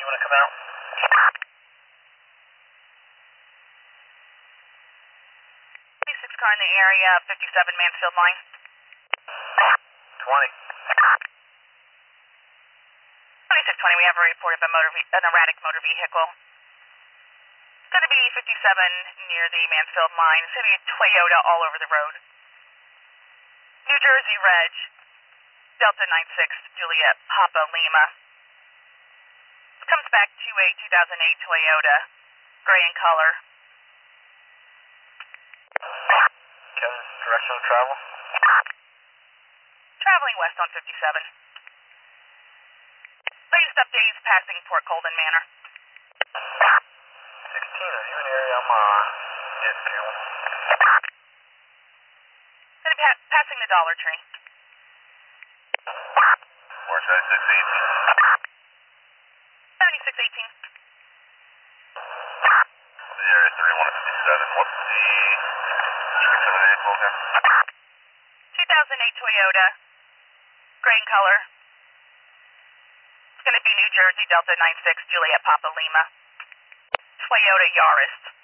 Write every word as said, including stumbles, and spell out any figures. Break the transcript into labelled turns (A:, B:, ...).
A: you want to come out?
B: twenty-six car in the area, fifty-seven Mansfield line.
A: twenty.
B: twenty-six twenty, we have a report of a motor ve- an erratic motor vehicle. It's going to be fifty-seven near the Mansfield line. It's going to be a Toyota all over the road. New Jersey Reg, Delta nine six Juliet Papa Lima. Comes back to a two thousand eight Toyota, gray in color.
A: Okay, direction of travel?
B: Traveling west on fifty-seven. Latest updates passing Port Colden Manor.
A: sixteen, are you in the area? I'm, uh, getting fuel.
B: Gonna be pa- passing the Dollar Tree.
A: Where's that six eighteen?
B: seventy-six eighteen.
A: The area thirty-one fifty-seven. What's the description of the vehicle here?
B: two thousand eight Toyota, gray in color. It's gonna be New Jersey Delta nine six Juliet Papa Lima. Toyota Yaris.